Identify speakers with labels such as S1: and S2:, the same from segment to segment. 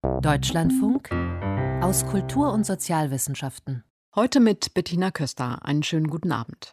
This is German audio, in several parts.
S1: Deutschlandfunk aus Kultur- und Sozialwissenschaften.
S2: Heute mit Bettina Köster. Einen schönen guten Abend.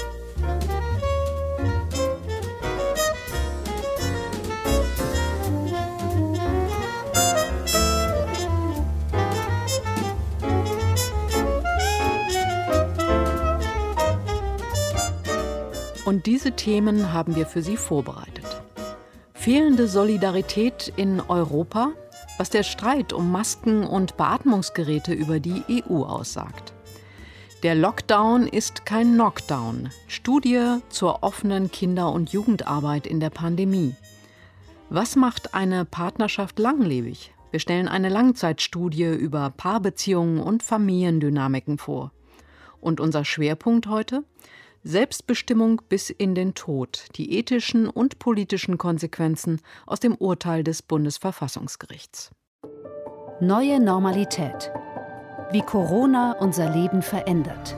S2: Und diese Themen haben wir für Sie vorbereitet. Fehlende Solidarität in Europa, was der Streit um Masken und Beatmungsgeräte über die EU aussagt. Der Lockdown ist kein Knockdown. Studie zur offenen Kinder- und Jugendarbeit in der Pandemie. Was macht eine Partnerschaft langlebig? Wir stellen eine Langzeitstudie über Paarbeziehungen und Familiendynamiken vor. Und unser Schwerpunkt heute? Selbstbestimmung bis in den Tod, die ethischen und politischen Konsequenzen aus dem Urteil des Bundesverfassungsgerichts.
S1: Neue Normalität. Wie Corona unser Leben verändert.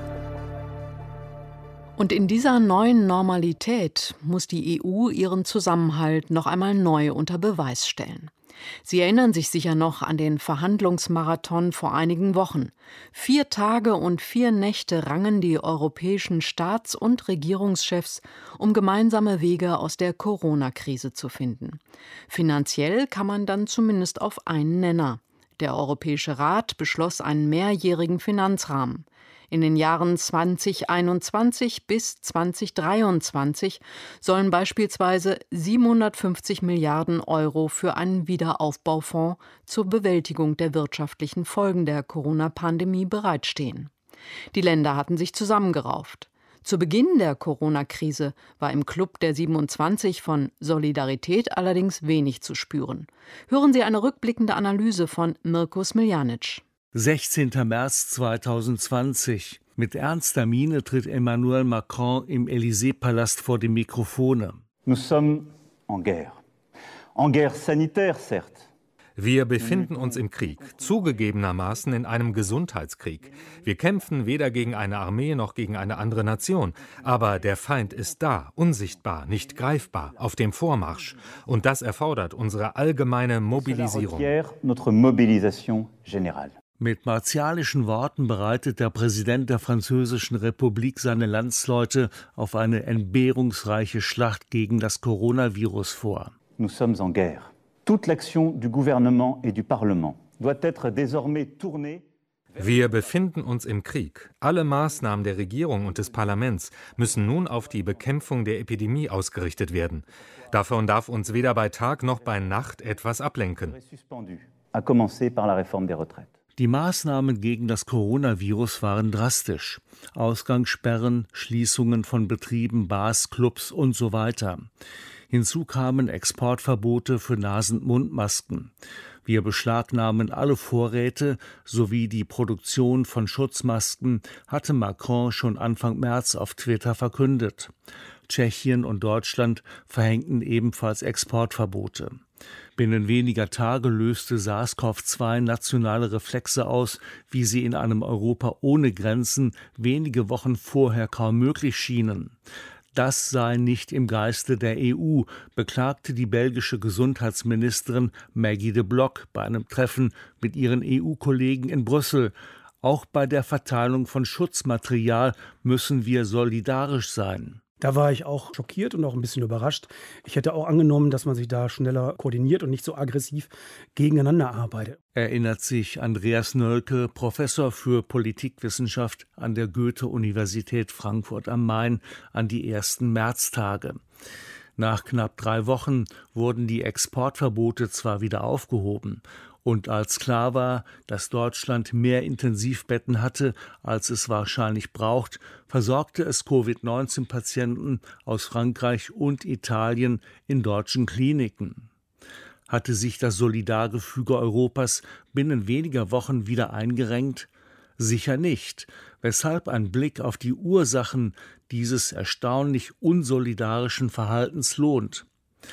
S2: Und in dieser neuen Normalität muss die EU ihren Zusammenhalt noch einmal neu unter Beweis stellen. Sie erinnern sich sicher noch an den Verhandlungsmarathon vor einigen Wochen. 4 Tage und 4 Nächte rangen die europäischen Staats- und Regierungschefs, um gemeinsame Wege aus der Corona-Krise zu finden. Finanziell kann man dann zumindest auf einen Nenner. Der Europäische Rat beschloss einen mehrjährigen Finanzrahmen. In den Jahren 2021 bis 2023 sollen beispielsweise 750 Milliarden Euro für einen Wiederaufbaufonds zur Bewältigung der wirtschaftlichen Folgen der Corona-Pandemie bereitstehen. Die Länder hatten sich zusammengerauft. Zu Beginn der Corona-Krise war im Club der 27 von Solidarität allerdings wenig zu spüren. Hören Sie eine rückblickende Analyse von Mirko Smiljanic.
S3: 16. März 2020. Mit ernster Miene tritt Emmanuel Macron im Élysée-Palast vor die Mikrofone.
S4: Nous sommes en guerre. En guerre sanitaire, certes.
S5: Wir befinden uns im Krieg, zugegebenermaßen in einem Gesundheitskrieg. Wir kämpfen weder gegen eine Armee noch gegen eine andere Nation. Aber der Feind ist da, unsichtbar, nicht greifbar, auf dem Vormarsch. Und das erfordert unsere allgemeine Mobilisierung.
S3: Mit martialischen Worten bereitet der Präsident der Französischen Republik seine Landsleute auf eine entbehrungsreiche Schlacht gegen das Coronavirus vor.
S4: Nous sommes en guerre. Toute l'action du gouvernement et du Parlement doit être désormais tournée.
S5: Wir befinden uns im Krieg. Alle Maßnahmen der Regierung und des Parlaments müssen nun auf die Bekämpfung der Epidemie ausgerichtet werden. Davon darf uns weder bei Tag noch bei Nacht etwas ablenken.
S4: À commencer par la réforme des retraites.
S3: Die Maßnahmen gegen das Coronavirus waren drastisch. Ausgangssperren, Schließungen von Betrieben, Bars, Clubs und so weiter. Hinzu kamen Exportverbote für Nasen-Mund-Masken. Wir beschlagnahmen alle Vorräte sowie die Produktion von Schutzmasken, hatte Macron schon Anfang März auf Twitter verkündet. Tschechien und Deutschland verhängten ebenfalls Exportverbote. Binnen weniger Tage löste SARS-CoV-2 nationale Reflexe aus, wie sie in einem Europa ohne Grenzen wenige Wochen vorher kaum möglich schienen. Das sei nicht im Geiste der EU, beklagte die belgische Gesundheitsministerin Maggie de Block bei einem Treffen mit ihren EU-Kollegen in Brüssel. Auch bei der Verteilung von Schutzmaterial müssen wir solidarisch sein.
S6: Da war ich auch schockiert und auch ein bisschen überrascht. Ich hätte auch angenommen, dass man sich da schneller koordiniert und nicht so aggressiv gegeneinander arbeitet.
S3: Erinnert sich Andreas Nölke, Professor für Politikwissenschaft an der Goethe-Universität Frankfurt am Main, an die ersten Märztage. Nach knapp 3 Wochen wurden die Exportverbote zwar wieder aufgehoben. Und als klar war, dass Deutschland mehr Intensivbetten hatte, als es wahrscheinlich braucht, versorgte es Covid-19-Patienten aus Frankreich und Italien in deutschen Kliniken. Hatte sich das Solidargefüge Europas binnen weniger Wochen wieder eingerenkt? Sicher nicht, weshalb ein Blick auf die Ursachen dieses erstaunlich unsolidarischen Verhaltens lohnt.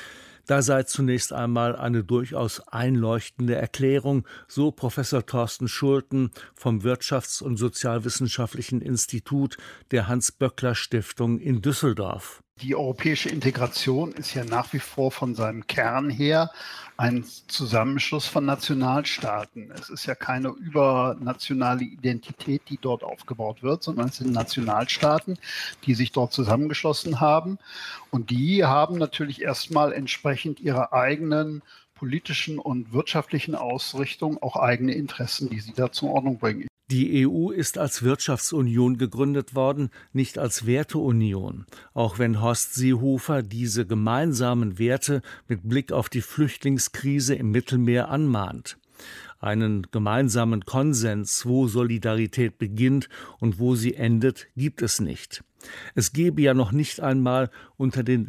S3: Da sei zunächst einmal eine durchaus einleuchtende Erklärung, so Professor Thorsten Schulten vom Wirtschafts- und Sozialwissenschaftlichen Institut der Hans-Böckler-Stiftung in Düsseldorf.
S7: Die europäische Integration ist ja nach wie vor von seinem Kern her ein Zusammenschluss von Nationalstaaten. Es ist ja keine übernationale Identität, die dort aufgebaut wird, sondern es sind Nationalstaaten, die sich dort zusammengeschlossen haben. Und die haben natürlich erstmal entsprechend ihrer eigenen politischen und wirtschaftlichen Ausrichtung auch eigene Interessen, die sie da zur Ordnung bringen.
S3: Die EU ist als Wirtschaftsunion gegründet worden, nicht als Werteunion, auch wenn Horst Seehofer diese gemeinsamen Werte mit Blick auf die Flüchtlingskrise im Mittelmeer anmahnt. Einen gemeinsamen Konsens, wo Solidarität beginnt und wo sie endet, gibt es nicht. Es gäbe ja noch nicht einmal unter den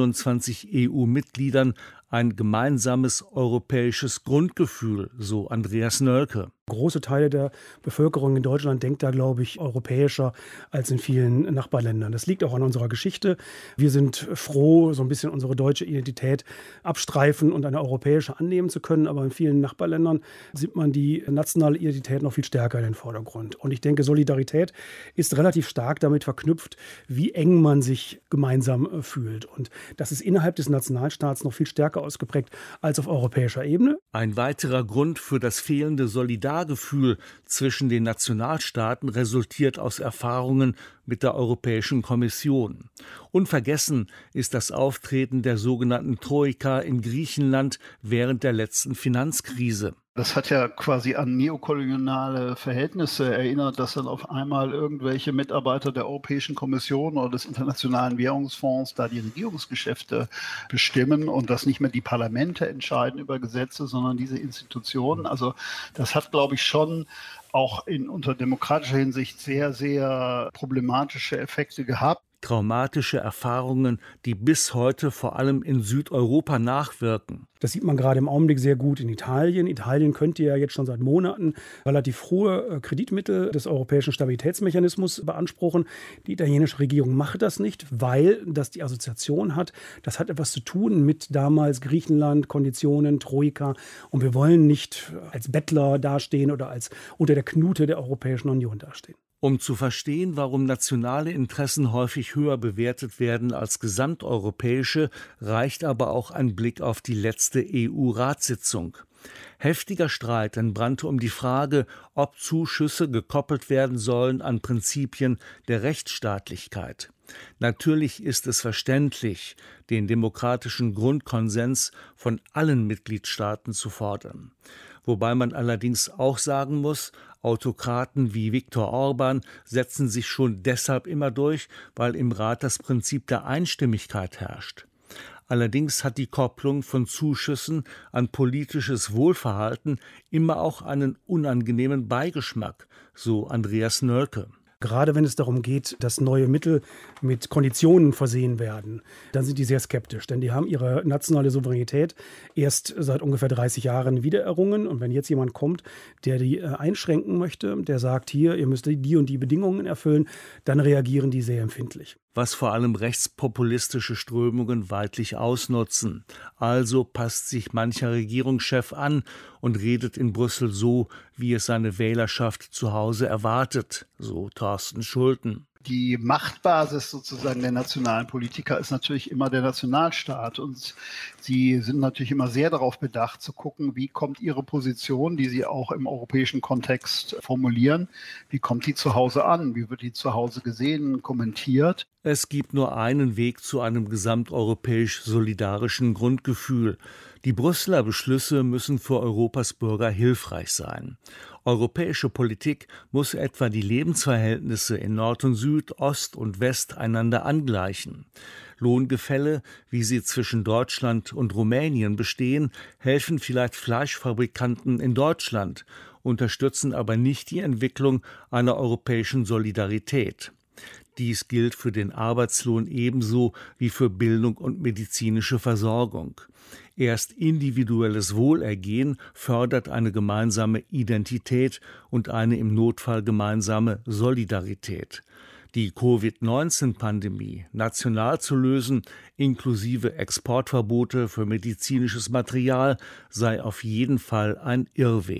S3: 27 EU-Mitgliedern ein gemeinsames europäisches Grundgefühl, so Andreas Noelke.
S6: Große Teile der Bevölkerung in Deutschland denkt da, glaube ich, europäischer als in vielen Nachbarländern. Das liegt auch an unserer Geschichte. Wir sind froh, so ein bisschen unsere deutsche Identität abstreifen und eine europäische annehmen zu können. Aber in vielen Nachbarländern sieht man die nationale Identität noch viel stärker in den Vordergrund. Und ich denke, Solidarität ist relativ stark damit verknüpft, wie eng man sich gemeinsam fühlt. Und das ist innerhalb des Nationalstaats noch viel stärker ausgeprägt als auf europäischer Ebene.
S3: Ein weiterer Grund für das fehlende Solidargefühl zwischen den Nationalstaaten resultiert aus Erfahrungen mit der Europäischen Kommission. Unvergessen ist das Auftreten der sogenannten Troika in Griechenland während der letzten Finanzkrise.
S7: Das hat ja quasi an neokoloniale Verhältnisse erinnert, dass dann auf einmal irgendwelche Mitarbeiter der Europäischen Kommission oder des Internationalen Währungsfonds da die Regierungsgeschäfte bestimmen und dass nicht mehr die Parlamente entscheiden über Gesetze, sondern diese Institutionen. Also das hat, glaube ich, schon auch unter demokratischer Hinsicht sehr, sehr problematische Effekte gehabt.
S3: Traumatische Erfahrungen, die bis heute vor allem in Südeuropa nachwirken.
S6: Das sieht man gerade im Augenblick sehr gut in Italien. Italien könnte ja jetzt schon seit Monaten relativ hohe Kreditmittel des Europäischen Stabilitätsmechanismus beanspruchen. Die italienische Regierung macht das nicht, weil das die Assoziation hat. Das hat etwas zu tun mit damals Griechenland, Konditionen, Troika. Und wir wollen nicht als Bettler dastehen oder als unter der Knute der Europäischen Union dastehen.
S3: Um zu verstehen, warum nationale Interessen häufig höher bewertet werden als gesamteuropäische, reicht aber auch ein Blick auf die letzte EU-Ratssitzung. Heftiger Streit entbrannte um die Frage, ob Zuschüsse gekoppelt werden sollen an Prinzipien der Rechtsstaatlichkeit. Natürlich ist es verständlich, den demokratischen Grundkonsens von allen Mitgliedstaaten zu fordern. Wobei man allerdings auch sagen muss, Autokraten wie Viktor Orban setzen sich schon deshalb immer durch, weil im Rat das Prinzip der Einstimmigkeit herrscht. Allerdings hat die Kopplung von Zuschüssen an politisches Wohlverhalten immer auch einen unangenehmen Beigeschmack, so Andreas Noelke.
S6: Gerade wenn es darum geht, dass neue Mittel mit Konditionen versehen werden, dann sind die sehr skeptisch. Denn die haben ihre nationale Souveränität erst seit ungefähr 30 Jahren wiedererrungen. Und wenn jetzt jemand kommt, der die einschränken möchte, der sagt, hier, ihr müsst die und die Bedingungen erfüllen, dann reagieren die sehr empfindlich.
S3: Was vor allem rechtspopulistische Strömungen weidlich ausnutzen. Also passt sich mancher Regierungschef an und redet in Brüssel so, wie es seine Wählerschaft zu Hause erwartet, so Thorsten Schulten.
S7: Die Machtbasis sozusagen der nationalen Politiker ist natürlich immer der Nationalstaat und sie sind natürlich immer sehr darauf bedacht zu gucken, wie kommt ihre Position, die sie auch im europäischen Kontext formulieren, wie kommt die zu Hause an, wie wird die zu Hause gesehen, kommentiert.
S3: Es gibt nur einen Weg zu einem gesamteuropäisch solidarischen Grundgefühl. Die Brüsseler Beschlüsse müssen für Europas Bürger hilfreich sein. Europäische Politik muss etwa die Lebensverhältnisse in Nord und Süd, Ost und West einander angleichen. Lohngefälle, wie sie zwischen Deutschland und Rumänien bestehen, helfen vielleicht Fleischfabrikanten in Deutschland, unterstützen aber nicht die Entwicklung einer europäischen Solidarität. Dies gilt für den Arbeitslohn ebenso wie für Bildung und medizinische Versorgung. Erst individuelles Wohlergehen fördert eine gemeinsame Identität und eine im Notfall gemeinsame Solidarität. Die Covid-19-Pandemie national zu lösen, inklusive Exportverbote für medizinisches Material, sei auf jeden Fall ein Irrweg.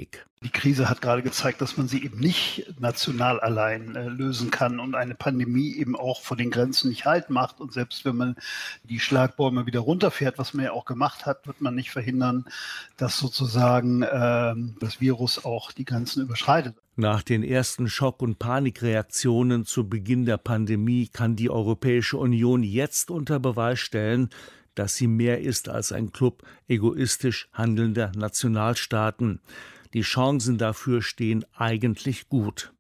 S7: Die Krise hat gerade gezeigt, dass man sie eben nicht national allein lösen kann und eine Pandemie eben auch vor den Grenzen nicht Halt macht. Und selbst wenn man die Schlagbäume wieder runterfährt, was man ja auch gemacht hat, wird man nicht verhindern, dass sozusagen das Virus auch die Grenzen überschreitet.
S3: Nach den ersten Schock- und Panikreaktionen zu Beginn der Pandemie kann die Europäische Union jetzt unter Beweis stellen, dass sie mehr ist als ein Club egoistisch handelnder Nationalstaaten. Die Chancen dafür stehen eigentlich gut.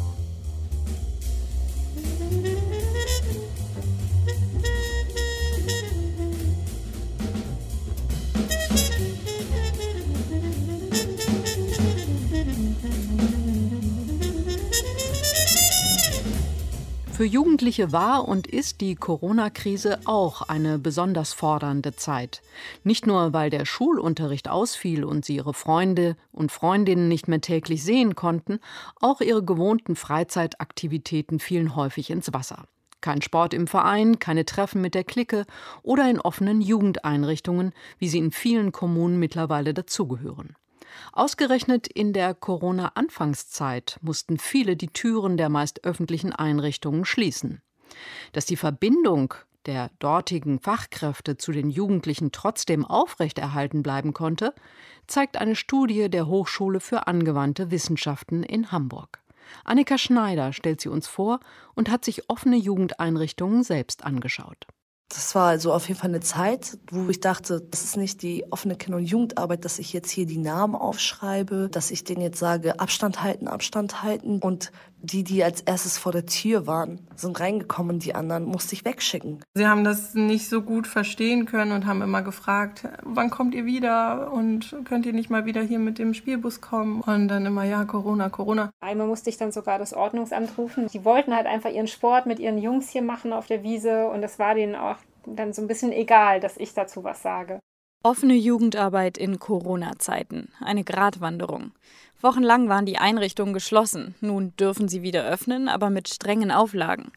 S2: Für Jugendliche war und ist die Corona-Krise auch eine besonders fordernde Zeit. Nicht nur, weil der Schulunterricht ausfiel und sie ihre Freunde und Freundinnen nicht mehr täglich sehen konnten, auch ihre gewohnten Freizeitaktivitäten fielen häufig ins Wasser. Kein Sport im Verein, keine Treffen mit der Clique oder in offenen Jugendeinrichtungen, wie sie in vielen Kommunen mittlerweile dazugehören. Ausgerechnet in der Corona-Anfangszeit mussten viele die Türen der meist öffentlichen Einrichtungen schließen. Dass die Verbindung der dortigen Fachkräfte zu den Jugendlichen trotzdem aufrechterhalten bleiben konnte, zeigt eine Studie der Hochschule für angewandte Wissenschaften in Hamburg. Annika Schneider stellt sie uns vor und hat sich offene Jugendeinrichtungen selbst angeschaut.
S8: Das war also auf jeden Fall eine Zeit, wo ich dachte, das ist nicht die offene Kinder- und Jugendarbeit, dass ich jetzt hier die Namen aufschreibe, dass ich denen jetzt sage, Abstand halten. Und die als erstes vor der Tür waren, sind reingekommen, die anderen musste ich wegschicken.
S9: Sie haben das nicht so gut verstehen können und haben immer gefragt, wann kommt ihr wieder und könnt ihr nicht mal wieder hier mit dem Spielbus kommen? Und dann immer, ja, Corona.
S10: Einmal musste ich dann sogar das Ordnungsamt rufen. Die wollten halt einfach ihren Sport mit ihren Jungs hier machen auf der Wiese und es war denen auch dann so ein bisschen egal, dass ich dazu was sage.
S11: Offene Jugendarbeit in Corona-Zeiten. Eine Gratwanderung. Wochenlang waren die Einrichtungen geschlossen. Nun dürfen sie wieder öffnen, aber mit strengen Auflagen.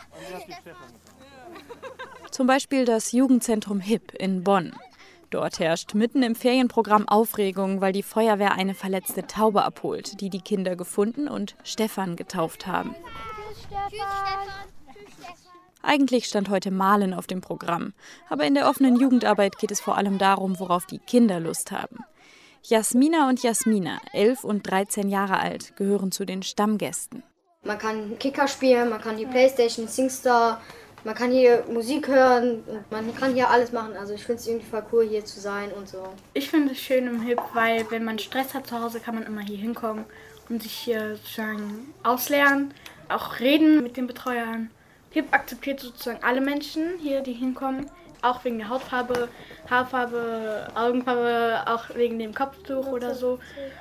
S11: Zum Beispiel das Jugendzentrum HIP in Bonn. Dort herrscht mitten im Ferienprogramm Aufregung, weil die Feuerwehr eine verletzte Taube abholt, die die Kinder gefunden und Stefan getauft haben. Eigentlich stand heute Malen auf dem Programm, aber in der offenen Jugendarbeit geht es vor allem darum, worauf die Kinder Lust haben. Jasmina und Jasmina, 11 und 13 Jahre alt, gehören zu den Stammgästen.
S12: Man kann Kicker spielen, man kann die Playstation, SingStar, man kann hier Musik hören und man kann hier alles machen. Also ich finde es irgendwie voll cool, hier zu sein und so.
S13: Ich finde es schön im HIP, weil wenn man Stress hat zu Hause, kann man immer hier hinkommen und sich hier sozusagen auslernen, auch reden mit den Betreuern. HIP akzeptiert sozusagen alle Menschen hier, die hinkommen, auch wegen der Hautfarbe, Haarfarbe, Augenfarbe, auch wegen dem Kopftuch oder so.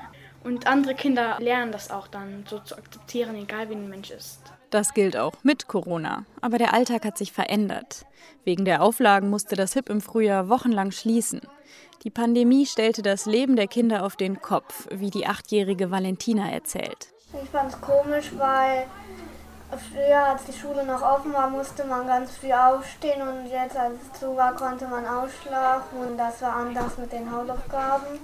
S13: Und andere Kinder lernen das auch dann so zu akzeptieren, egal wie ein Mensch ist.
S11: Das gilt auch mit Corona. Aber der Alltag hat sich verändert. Wegen der Auflagen musste das HIP im Frühjahr wochenlang schließen. Die Pandemie stellte das Leben der Kinder auf den Kopf, wie die 8-jährige Valentina erzählt.
S14: Ich fand es komisch, weil früher, als die Schule noch offen war, musste man ganz früh aufstehen und jetzt, als es zu war, konnte man ausschlafen und das war anders mit den Hausaufgaben.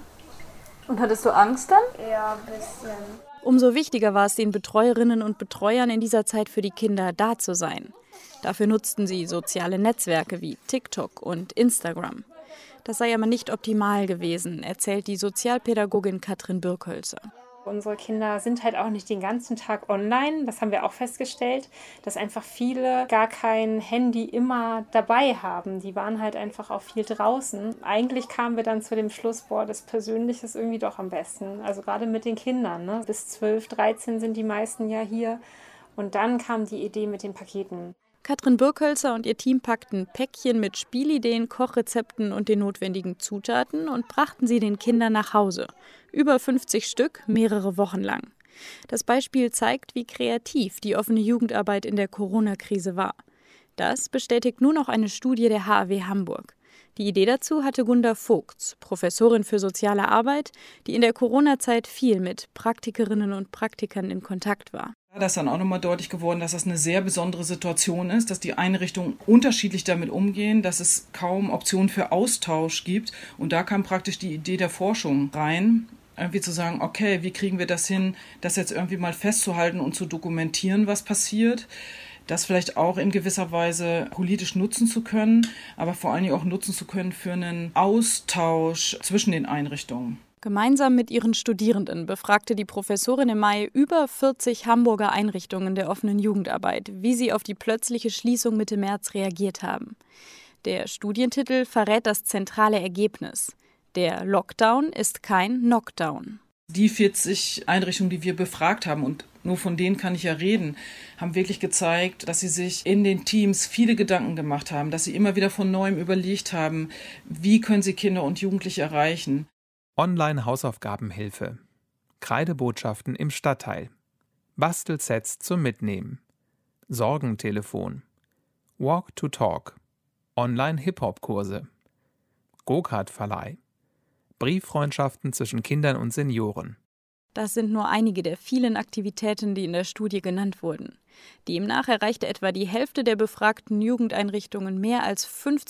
S11: Und hattest du Angst dann?
S14: Ja, ein bisschen.
S11: Umso wichtiger war es den Betreuerinnen und Betreuern in dieser Zeit für die Kinder da zu sein. Dafür nutzten sie soziale Netzwerke wie TikTok und Instagram. Das sei aber nicht optimal gewesen, erzählt die Sozialpädagogin Katrin Birkhölzer.
S10: Unsere Kinder sind halt auch nicht den ganzen Tag online. Das haben wir auch festgestellt, dass einfach viele gar kein Handy immer dabei haben. Die waren halt einfach auch viel draußen. Eigentlich kamen wir dann zu dem Schluss, das Persönliche ist irgendwie doch am besten. Also gerade mit den Kindern, ne? Bis 12, 13 sind die meisten ja hier. Und dann kam die Idee mit den Paketen.
S11: Katrin Birkhölzer und ihr Team packten Päckchen mit Spielideen, Kochrezepten und den notwendigen Zutaten und brachten sie den Kindern nach Hause. Über 50 Stück, mehrere Wochen lang. Das Beispiel zeigt, wie kreativ die offene Jugendarbeit in der Corona-Krise war. Das bestätigt nun auch eine Studie der HAW Hamburg. Die Idee dazu hatte Gunda Vogts, Professorin für soziale Arbeit, die in der Corona-Zeit viel mit Praktikerinnen und Praktikern in Kontakt war.
S15: Da ist dann auch nochmal deutlich geworden, dass das eine sehr besondere Situation ist, dass die Einrichtungen unterschiedlich damit umgehen, dass es kaum Optionen für Austausch gibt. Und da kam praktisch die Idee der Forschung rein. irgendwie zu sagen, okay, wie kriegen wir das hin, das jetzt irgendwie mal festzuhalten und zu dokumentieren, was passiert, das vielleicht auch in gewisser Weise politisch nutzen zu können, aber vor allen Dingen auch nutzen zu können für einen Austausch zwischen den Einrichtungen.
S11: Gemeinsam mit ihren Studierenden befragte die Professorin im Mai über 40 Hamburger Einrichtungen der offenen Jugendarbeit, wie sie auf die plötzliche Schließung Mitte März reagiert haben. Der Studientitel verrät das zentrale Ergebnis. Der Lockdown ist kein Knockdown.
S15: Die 40 Einrichtungen, die wir befragt haben, und nur von denen kann ich ja reden, haben wirklich gezeigt, dass sie sich in den Teams viele Gedanken gemacht haben, dass sie immer wieder von Neuem überlegt haben, wie können sie Kinder und Jugendliche erreichen.
S16: Online-Hausaufgabenhilfe, Kreidebotschaften im Stadtteil, Bastelsets zum Mitnehmen, Sorgentelefon, Walk to Talk, Online-Hip-Hop-Kurse, Go-Kart-Verleih, Brieffreundschaften zwischen Kindern und Senioren.
S11: Das sind nur einige der vielen Aktivitäten, die in der Studie genannt wurden. Demnach erreichte etwa die Hälfte der befragten Jugendeinrichtungen mehr als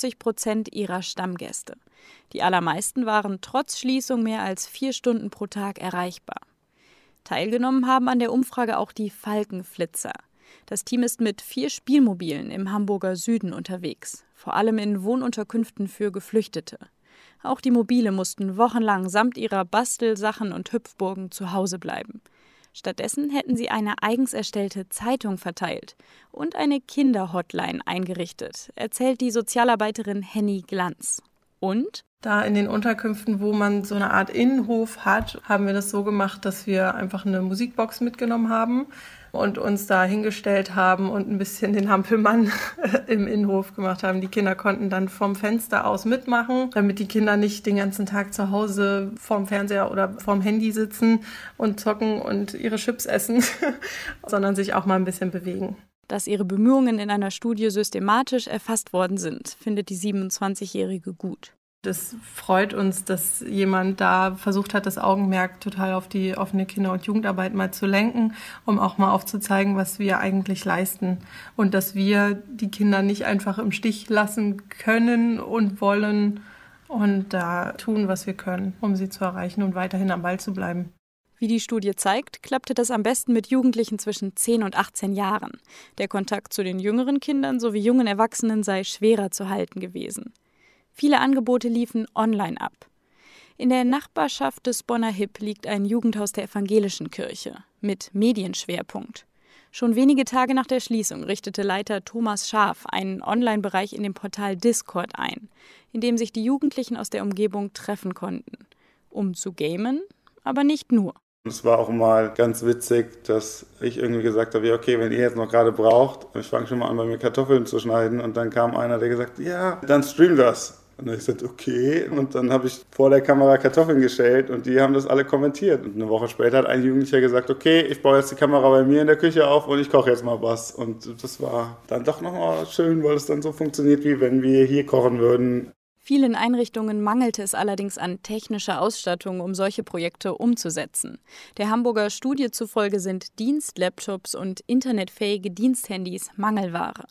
S11: 50% ihrer Stammgäste. Die allermeisten waren trotz Schließung mehr als 4 Stunden pro Tag erreichbar. Teilgenommen haben an der Umfrage auch die Falkenflitzer. Das Team ist mit 4 Spielmobilen im Hamburger Süden unterwegs, vor allem in Wohnunterkünften für Geflüchtete. Auch die Mobile mussten wochenlang samt ihrer Bastelsachen und Hüpfburgen zu Hause bleiben. Stattdessen hätten sie eine eigens erstellte Zeitung verteilt und eine Kinderhotline eingerichtet, erzählt die Sozialarbeiterin Henny Glanz. Und?
S9: Da in den Unterkünften, wo man so eine Art Innenhof hat, haben wir das so gemacht, dass wir einfach eine Musikbox mitgenommen haben und uns da hingestellt haben und ein bisschen den Hampelmann im Innenhof gemacht haben. Die Kinder konnten dann vom Fenster aus mitmachen, damit die Kinder nicht den ganzen Tag zu Hause vorm Fernseher oder vorm Handy sitzen und zocken und ihre Chips essen, sondern sich auch mal ein bisschen bewegen.
S11: Dass ihre Bemühungen in einer Studie systematisch erfasst worden sind, findet die 27-Jährige gut.
S9: Das freut uns, dass jemand da versucht hat, das Augenmerk total auf die offene Kinder- und Jugendarbeit mal zu lenken, um auch mal aufzuzeigen, was wir eigentlich leisten und dass wir die Kinder nicht einfach im Stich lassen können und wollen und da tun, was wir können, um sie zu erreichen und weiterhin am Ball zu bleiben.
S11: Wie die Studie zeigt, klappte das am besten mit Jugendlichen zwischen 10 und 18 Jahren. Der Kontakt zu den jüngeren Kindern sowie jungen Erwachsenen sei schwerer zu halten gewesen. Viele Angebote liefen online ab. In der Nachbarschaft des Bonner Hip liegt ein Jugendhaus der evangelischen Kirche mit Medienschwerpunkt. Schon wenige Tage nach der Schließung richtete Leiter Thomas Scharf einen Online-Bereich in dem Portal Discord ein, in dem sich die Jugendlichen aus der Umgebung treffen konnten. Um zu gamen, aber nicht nur.
S17: Es war auch mal ganz witzig, dass ich irgendwie gesagt habe, ja, okay, wenn ihr jetzt noch gerade braucht, ich fange schon mal an, bei mir Kartoffeln zu schneiden. Und dann kam einer, der gesagt hat, ja, dann stream das. Und dann habe ich gesagt, okay. Und dann habe ich vor der Kamera Kartoffeln geschält und die haben das alle kommentiert. Und eine Woche später hat ein Jugendlicher gesagt, okay, ich baue jetzt die Kamera bei mir in der Küche auf und ich koche jetzt mal was. Und das war dann doch nochmal schön, weil es dann so funktioniert, wie wenn wir hier kochen würden.
S11: Vielen Einrichtungen mangelte es allerdings an technischer Ausstattung, um solche Projekte umzusetzen. Der Hamburger Studie zufolge sind Dienstlaptops und internetfähige Diensthandys Mangelware.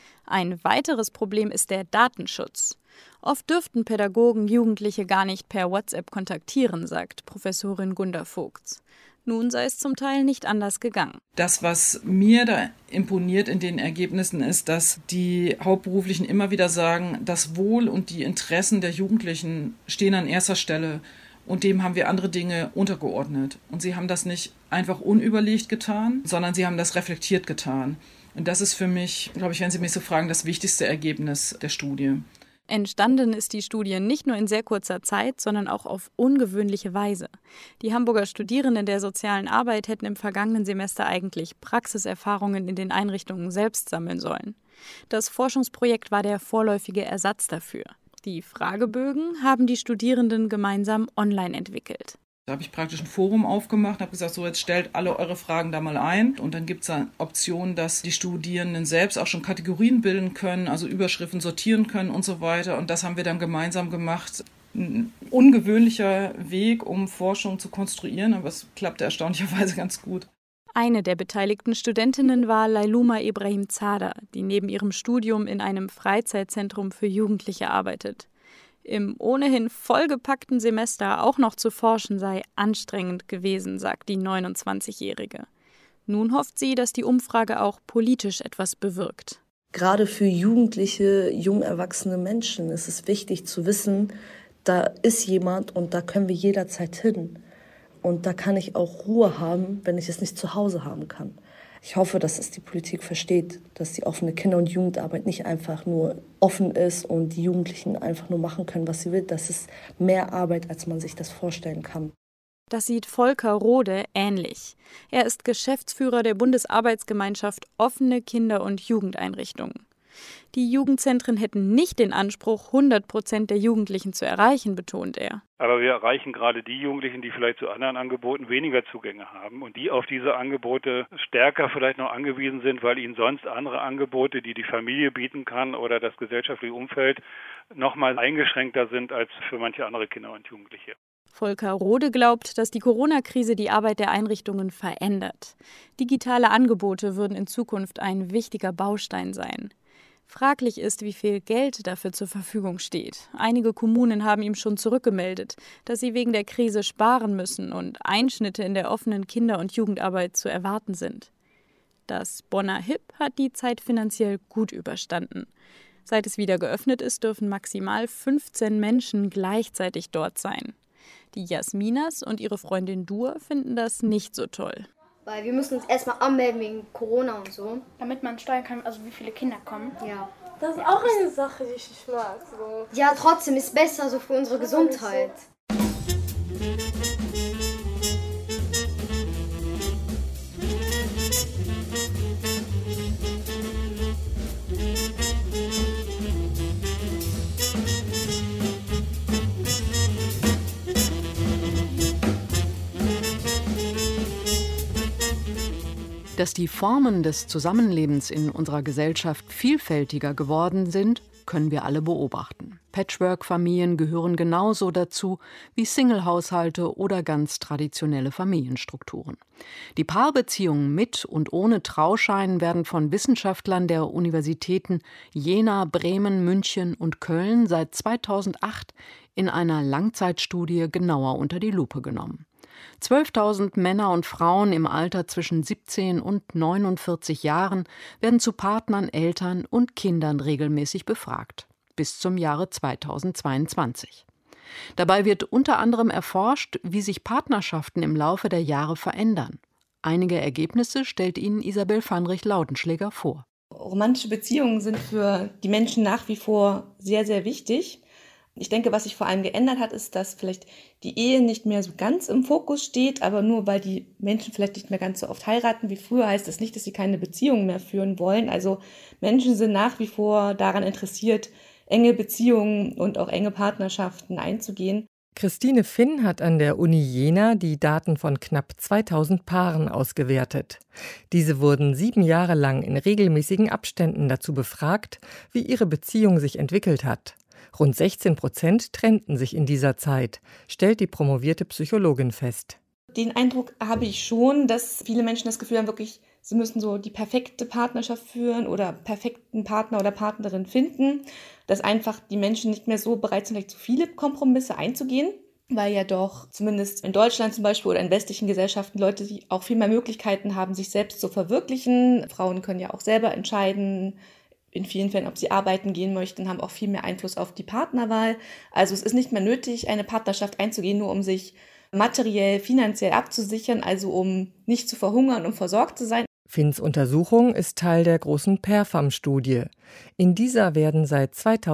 S11: Ein weiteres Problem ist der Datenschutz. Oft dürften Pädagogen Jugendliche gar nicht per WhatsApp kontaktieren, sagt Professorin Gunda Vogts. Nun sei es zum Teil nicht anders gegangen.
S15: Das, was mir da imponiert in den Ergebnissen, ist, dass die Hauptberuflichen immer wieder sagen, das Wohl und die Interessen der Jugendlichen stehen an erster Stelle und dem haben wir andere Dinge untergeordnet. Und sie haben das nicht einfach unüberlegt getan, sondern sie haben das reflektiert getan. Und das ist für mich, glaube ich, wenn Sie mich so fragen, das wichtigste Ergebnis der Studie.
S11: Entstanden ist die Studie nicht nur in sehr kurzer Zeit, sondern auch auf ungewöhnliche Weise. Die Hamburger Studierenden der sozialen Arbeit hätten im vergangenen Semester eigentlich Praxiserfahrungen in den Einrichtungen selbst sammeln sollen. Das Forschungsprojekt war der vorläufige Ersatz dafür. Die Fragebögen haben die Studierenden gemeinsam online entwickelt.
S15: Da habe ich praktisch ein Forum aufgemacht, habe gesagt, so jetzt stellt alle eure Fragen da mal ein. Und dann gibt es eine Option, dass die Studierenden selbst auch schon Kategorien bilden können, also Überschriften sortieren können und so weiter. Und das haben wir dann gemeinsam gemacht. Ein ungewöhnlicher Weg, um Forschung zu konstruieren, aber es klappte erstaunlicherweise ganz gut.
S11: Eine der beteiligten Studentinnen war Lailuma Ibrahim-Zada, die neben ihrem Studium in einem Freizeitzentrum für Jugendliche arbeitet. Im ohnehin vollgepackten Semester auch noch zu forschen sei anstrengend gewesen, sagt die 29-Jährige. Nun hofft sie, dass die Umfrage auch politisch etwas bewirkt.
S8: Gerade für jugendliche, jung erwachsene Menschen ist es wichtig zu wissen, da ist jemand und da können wir jederzeit hin. Und da kann ich auch Ruhe haben, wenn ich es nicht zu Hause haben kann. Ich hoffe, dass es die Politik versteht, dass die offene Kinder- und Jugendarbeit nicht einfach nur offen ist und die Jugendlichen einfach nur machen können, was sie will. Das ist mehr Arbeit, als man sich das vorstellen kann.
S11: Das sieht Volker Rode ähnlich. Er ist Geschäftsführer der Bundesarbeitsgemeinschaft Offene Kinder- und Jugendeinrichtungen. Die Jugendzentren hätten nicht den Anspruch, 100% der Jugendlichen zu erreichen, betont er.
S18: Aber wir erreichen gerade die Jugendlichen, die vielleicht zu anderen Angeboten weniger Zugänge haben und die auf diese Angebote stärker vielleicht noch angewiesen sind, weil ihnen sonst andere Angebote, die die Familie bieten kann oder das gesellschaftliche Umfeld, noch mal eingeschränkter sind als für manche andere Kinder und Jugendliche.
S11: Volker Rode glaubt, dass die Corona-Krise die Arbeit der Einrichtungen verändert. Digitale Angebote würden in Zukunft ein wichtiger Baustein sein. Fraglich ist, wie viel Geld dafür zur Verfügung steht. Einige Kommunen haben ihm schon zurückgemeldet, dass sie wegen der Krise sparen müssen und Einschnitte in der offenen Kinder- und Jugendarbeit zu erwarten sind. Das Bonner HIP hat die Zeit finanziell gut überstanden. Seit es wieder geöffnet ist, dürfen maximal 15 Menschen gleichzeitig dort sein. Die Jasminas und ihre Freundin Dur finden das nicht so toll.
S12: Weil wir müssen uns erstmal anmelden wegen Corona und so.
S13: Damit man steuern kann, also wie viele Kinder kommen.
S12: Ja.
S14: Das ist auch eine Sache, die ich nicht mag. So.
S12: Ja, trotzdem ist besser so für unsere Gesundheit.
S2: Dass die Formen des Zusammenlebens in unserer Gesellschaft vielfältiger geworden sind, können wir alle beobachten. Patchwork-Familien gehören genauso dazu wie Single-Haushalte oder ganz traditionelle Familienstrukturen. Die Paarbeziehungen mit und ohne Trauschein werden von Wissenschaftlern der Universitäten Jena, Bremen, München und Köln seit 2008 in einer Langzeitstudie genauer unter die Lupe genommen. 12.000 Männer und Frauen im Alter zwischen 17 und 49 Jahren werden zu Partnern, Eltern und Kindern regelmäßig befragt, bis zum Jahre 2022. Dabei wird unter anderem erforscht, wie sich Partnerschaften im Laufe der Jahre verändern. Einige Ergebnisse stellt Ihnen Isabel Vanrich-Laudenschläger vor.
S19: Romantische Beziehungen sind für die Menschen nach wie vor sehr, sehr wichtig. Ich denke, was sich vor allem geändert hat, ist, dass vielleicht die Ehe nicht mehr so ganz im Fokus steht, aber nur weil die Menschen vielleicht nicht mehr ganz so oft heiraten wie früher, heißt das nicht, dass sie keine Beziehungen mehr führen wollen. Also Menschen sind nach wie vor daran interessiert, enge Beziehungen und auch enge Partnerschaften einzugehen.
S20: Christine Finn hat an der Uni Jena die Daten von knapp 2000 Paaren ausgewertet. Diese wurden 7 Jahre lang in regelmäßigen Abständen dazu befragt, wie ihre Beziehung sich entwickelt hat. Rund 16% trennten sich in dieser Zeit, stellt die promovierte Psychologin fest.
S19: Den Eindruck habe ich schon, dass viele Menschen das Gefühl haben, wirklich, sie müssen so die perfekte Partnerschaft führen oder perfekten Partner oder Partnerin finden, dass einfach die Menschen nicht mehr so bereit sind, vielleicht zu viele Kompromisse einzugehen, weil ja doch zumindest in Deutschland zum Beispiel oder in westlichen Gesellschaften Leute, die auch viel mehr Möglichkeiten haben, sich selbst zu verwirklichen. Frauen können ja auch selber entscheiden, in vielen Fällen, ob sie arbeiten gehen möchten, haben auch viel mehr Einfluss auf die Partnerwahl. Also es ist nicht mehr nötig, eine Partnerschaft einzugehen, nur um sich materiell, finanziell abzusichern, also um nicht zu verhungern, um versorgt zu sein.
S20: Finns Untersuchung ist Teil der großen PERFAM-Studie. In dieser werden seit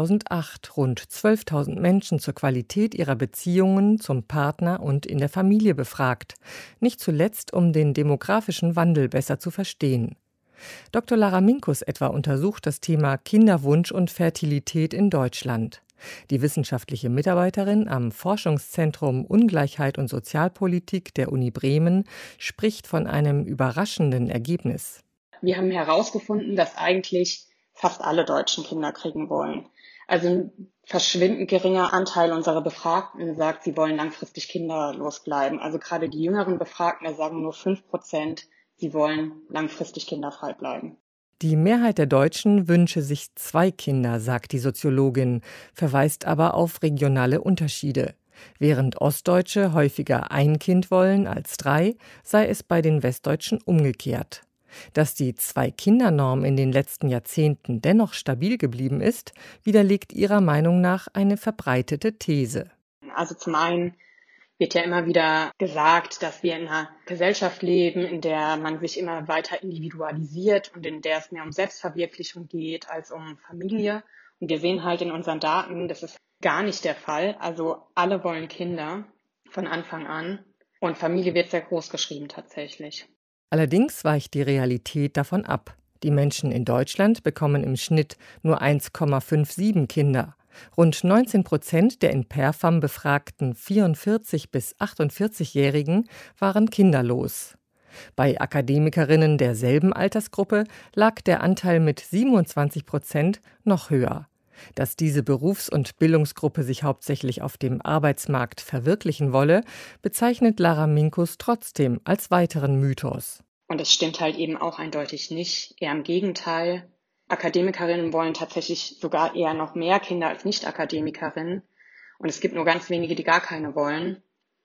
S20: 2008 rund 12.000 Menschen zur Qualität ihrer Beziehungen zum Partner und in der Familie befragt. Nicht zuletzt, um den demografischen Wandel besser zu verstehen. Dr. Lara Minkus etwa untersucht das Thema Kinderwunsch und Fertilität in Deutschland. Die wissenschaftliche Mitarbeiterin am Forschungszentrum Ungleichheit und Sozialpolitik der Uni Bremen spricht von einem überraschenden Ergebnis.
S21: Wir haben herausgefunden, dass eigentlich fast alle Deutschen Kinder kriegen wollen. Also ein verschwindend geringer Anteil unserer Befragten sagt, sie wollen langfristig kinderlos bleiben. Also gerade die jüngeren Befragten, da sagen nur 5%, sie wollen langfristig kinderfrei bleiben.
S20: Die Mehrheit der Deutschen wünsche sich 2 Kinder, sagt die Soziologin, verweist aber auf regionale Unterschiede. Während Ostdeutsche häufiger 1 Kind wollen als 3, sei es bei den Westdeutschen umgekehrt. Dass die 2-Kinder-Norm in den letzten Jahrzehnten dennoch stabil geblieben ist, widerlegt ihrer Meinung nach eine verbreitete These.
S21: Also zum einen wird ja immer wieder gesagt, dass wir in einer Gesellschaft leben, in der man sich immer weiter individualisiert und in der es mehr um Selbstverwirklichung geht als um Familie. Und wir sehen halt in unseren Daten, das ist gar nicht der Fall. Also alle wollen Kinder von Anfang an und Familie wird sehr groß geschrieben tatsächlich.
S20: Allerdings weicht die Realität davon ab. Die Menschen in Deutschland bekommen im Schnitt nur 1,57 Kinder. Rund 19% der in Perfam befragten 44- bis 48-Jährigen waren kinderlos. Bei Akademikerinnen derselben Altersgruppe lag der Anteil mit 27% noch höher. Dass diese Berufs- und Bildungsgruppe sich hauptsächlich auf dem Arbeitsmarkt verwirklichen wolle, bezeichnet Lara Minkus trotzdem als weiteren Mythos.
S21: Und es stimmt halt eben auch eindeutig nicht, eher im Gegenteil. Akademikerinnen wollen tatsächlich sogar eher noch mehr Kinder als Nicht-Akademikerinnen. Und es gibt nur ganz wenige, die gar keine wollen.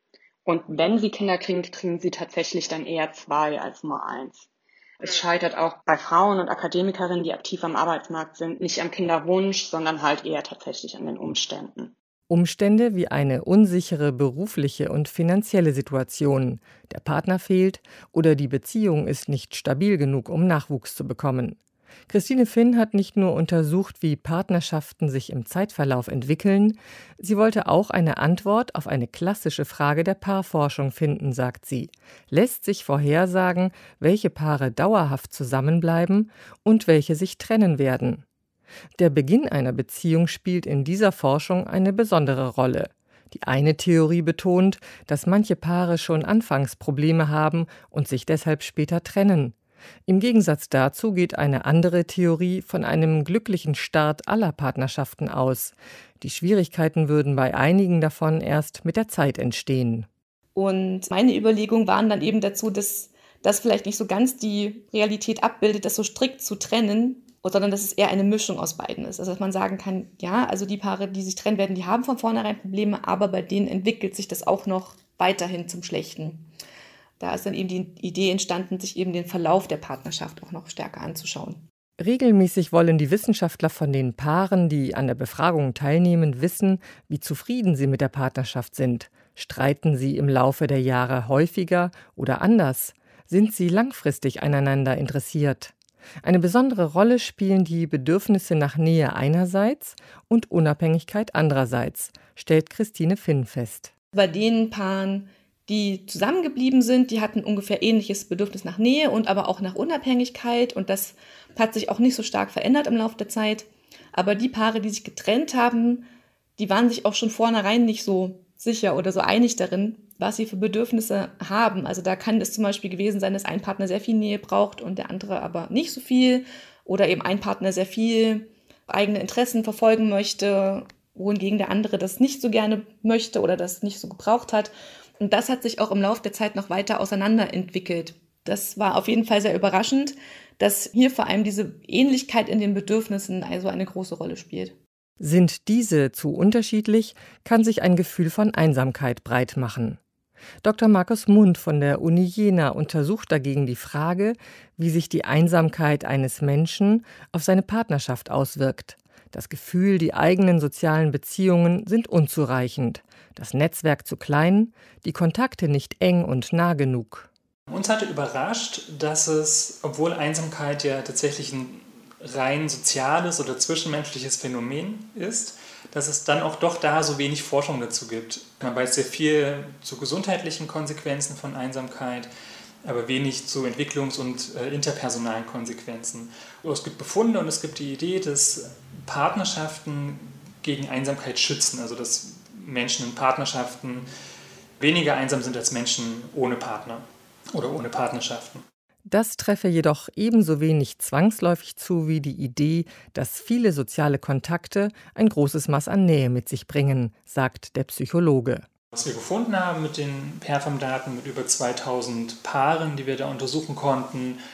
S21: Und wenn sie Kinder kriegen, kriegen sie tatsächlich dann eher 2 als nur 1. Es scheitert auch bei Frauen und Akademikerinnen, die aktiv am Arbeitsmarkt sind, nicht am Kinderwunsch, sondern halt eher tatsächlich an den Umständen.
S20: Umstände wie eine unsichere berufliche und finanzielle Situation, der Partner fehlt oder die Beziehung ist nicht stabil genug, um Nachwuchs zu bekommen. Christine Finn hat nicht nur untersucht, wie Partnerschaften sich im Zeitverlauf entwickeln, sie wollte auch eine Antwort auf eine klassische Frage der Paarforschung finden, sagt sie. Lässt sich vorhersagen, welche Paare dauerhaft zusammenbleiben und welche sich trennen werden? Der Beginn einer Beziehung spielt in dieser Forschung eine besondere Rolle. Die eine Theorie betont, dass manche Paare schon anfangs Probleme haben und sich deshalb später trennen. Im Gegensatz dazu geht eine andere Theorie von einem glücklichen Start aller Partnerschaften aus. Die Schwierigkeiten würden bei einigen davon erst mit der Zeit entstehen.
S19: Und meine Überlegungen waren dann eben dazu, dass das vielleicht nicht so ganz die Realität abbildet, das so strikt zu trennen, sondern dass es eher eine Mischung aus beiden ist. Also dass man sagen kann, ja, also die Paare, die sich trennen werden, die haben von vornherein Probleme, aber bei denen entwickelt sich das auch noch weiterhin zum Schlechten. Da ist dann eben die Idee entstanden, sich eben den Verlauf der Partnerschaft auch noch stärker anzuschauen.
S20: Regelmäßig wollen die Wissenschaftler von den Paaren, die an der Befragung teilnehmen, wissen, wie zufrieden sie mit der Partnerschaft sind. Streiten sie im Laufe der Jahre häufiger oder anders? Sind sie langfristig aneinander interessiert? Eine besondere Rolle spielen die Bedürfnisse nach Nähe einerseits und Unabhängigkeit andererseits, stellt Christine Finn fest.
S19: Bei den Paaren, die zusammengeblieben sind, die hatten ungefähr ähnliches Bedürfnis nach Nähe und aber auch nach Unabhängigkeit. Und das hat sich auch nicht so stark verändert im Laufe der Zeit. Aber die Paare, die sich getrennt haben, die waren sich auch schon vornherein nicht so sicher oder so einig darin, was sie für Bedürfnisse haben. Also da kann es zum Beispiel gewesen sein, dass ein Partner sehr viel Nähe braucht und der andere aber nicht so viel. Oder eben ein Partner sehr viel eigene Interessen verfolgen möchte, wohingegen der andere das nicht so gerne möchte oder das nicht so gebraucht hat. Und das hat sich auch im Laufe der Zeit noch weiter auseinanderentwickelt. Das war auf jeden Fall sehr überraschend, dass hier vor allem diese Ähnlichkeit in den Bedürfnissen also eine große Rolle spielt.
S20: Sind diese zu unterschiedlich, kann sich ein Gefühl von Einsamkeit breit machen. Dr. Markus Mund von der Uni Jena untersucht dagegen die Frage, wie sich die Einsamkeit eines Menschen auf seine Partnerschaft auswirkt. Das Gefühl, die eigenen sozialen Beziehungen sind unzureichend, das Netzwerk zu klein, die Kontakte nicht eng und nah genug.
S1: Uns hatte überrascht, dass es, obwohl Einsamkeit ja tatsächlich ein rein soziales oder zwischenmenschliches Phänomen ist, dass es dann auch doch da so wenig Forschung dazu gibt. Man weiß sehr viel zu gesundheitlichen Konsequenzen von Einsamkeit, aber wenig zu Entwicklungs- und interpersonalen Konsequenzen. Es gibt Befunde und es gibt die Idee, dass Partnerschaften gegen Einsamkeit schützen, also dass Menschen in Partnerschaften weniger einsam sind als Menschen ohne Partner oder ohne Partnerschaften.
S20: Das treffe jedoch ebenso wenig zwangsläufig zu wie die Idee, dass viele soziale Kontakte ein großes Maß an Nähe mit sich bringen, sagt der Psychologe.
S1: Was wir gefunden haben mit den Perfam-Daten, mit über 2000 Paaren, die wir da untersuchen konnten,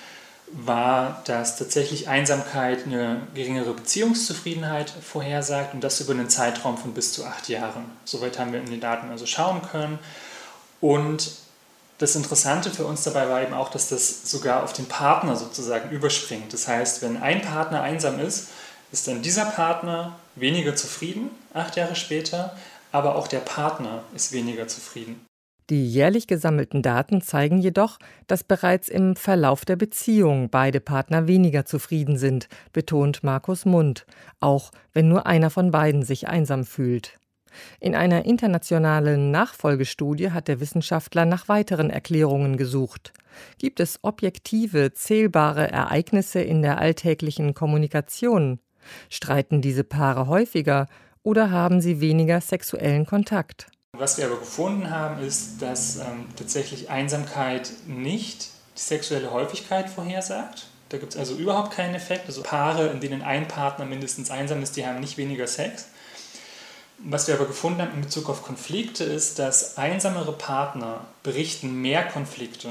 S1: war, dass tatsächlich Einsamkeit eine geringere Beziehungszufriedenheit vorhersagt und das über einen Zeitraum von bis zu 8 Jahren. Soweit haben wir in den Daten also schauen können. Und das Interessante für uns dabei war eben auch, dass das sogar auf den Partner sozusagen überspringt. Das heißt, wenn ein Partner einsam ist, ist dann dieser Partner weniger zufrieden, 8 Jahre später, aber auch der Partner ist weniger zufrieden.
S20: Die jährlich gesammelten Daten zeigen jedoch, dass bereits im Verlauf der Beziehung beide Partner weniger zufrieden sind, betont Markus Mund, auch wenn nur einer von beiden sich einsam fühlt. In einer internationalen Nachfolgestudie hat der Wissenschaftler nach weiteren Erklärungen gesucht. Gibt es objektive, zählbare Ereignisse in der alltäglichen Kommunikation? Streiten diese Paare häufiger oder haben sie weniger sexuellen Kontakt?
S1: Was wir aber gefunden haben, ist, dass tatsächlich Einsamkeit nicht die sexuelle Häufigkeit vorhersagt. Da gibt es also überhaupt keinen Effekt. Also Paare, in denen ein Partner mindestens einsam ist, die haben nicht weniger Sex. Was wir aber gefunden haben in Bezug auf Konflikte ist, dass einsamere Partner berichten mehr Konflikte.